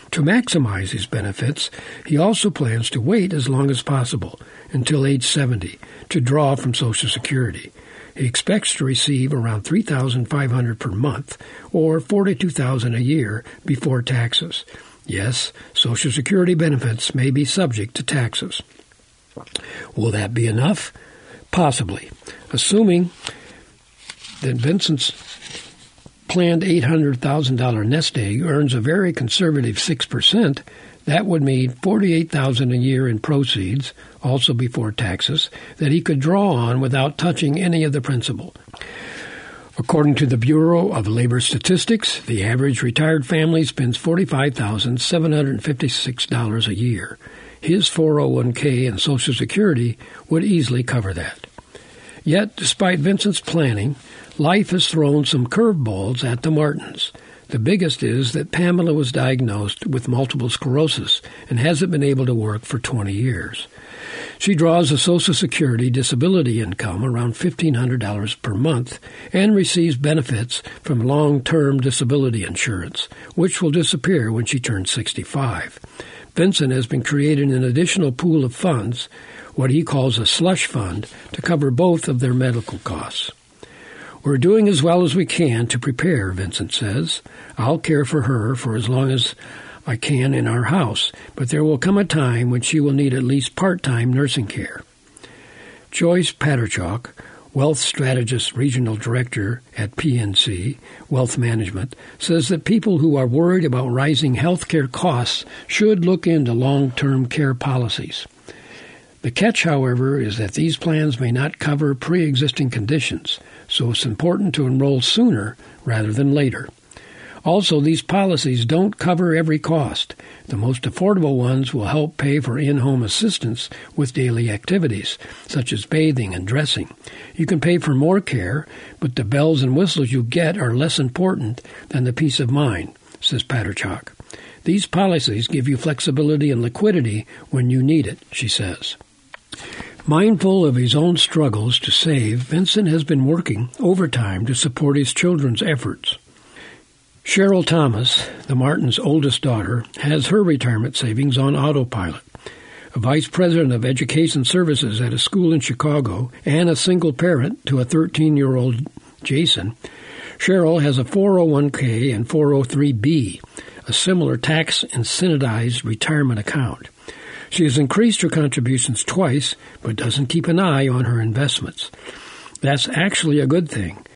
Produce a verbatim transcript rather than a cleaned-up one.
To maximize these benefits, he also plans to wait as long as possible, until age seventy, to draw from Social Security. He expects to receive around three thousand five hundred dollars per month, or forty-two thousand dollars a year, before taxes. Yes, Social Security benefits may be subject to taxes. Will that be enough? Possibly. Assuming that Vincent's planned eight hundred thousand dollars nest egg earns a very conservative six percent, that would mean forty-eight thousand dollars a year in proceeds, also before taxes, that he could draw on without touching any of the principal. According to the Bureau of Labor Statistics, the average retired family spends forty-five thousand seven hundred fifty-six dollars a year. His four oh one k and Social Security would easily cover that. Yet, despite Vincent's planning, life has thrown some curveballs at the Martins. The biggest is that Pamela was diagnosed with multiple sclerosis and hasn't been able to work for twenty years. She draws a Social Security disability income around fifteen hundred dollars per month and receives benefits from long-term disability insurance, which will disappear when she turns sixty-five. Vincent has been creating an additional pool of funds, what he calls a slush fund, to cover both of their medical costs. We're doing as well as we can to prepare, Vincent says. I'll care for her for as long as I can in our house, but there will come a time when she will need at least part-time nursing care. Joyce Paterchuk, Wealth Strategist Regional Director at P N C, Wealth Management, says that people who are worried about rising health care costs should look into long-term care policies. The catch, however, is that these plans may not cover pre-existing conditions, so it's important to enroll sooner rather than later. Also, these policies don't cover every cost. The most affordable ones will help pay for in-home assistance with daily activities, such as bathing and dressing. You can pay for more care, but the bells and whistles you get are less important than the peace of mind, says Paterchuk. These policies give you flexibility and liquidity when you need it, she says. Mindful of his own struggles to save, Vincent has been working overtime to support his children's efforts. Cheryl Thomas, the Martins' oldest daughter, has her retirement savings on autopilot. A vice president of education services at a school in Chicago and a single parent to a thirteen-year-old Jason, Cheryl has a four oh one k and four oh three b, a similar tax-incentivized retirement account. She has increased her contributions twice, but doesn't keep an eye on her investments. That's actually a good thing.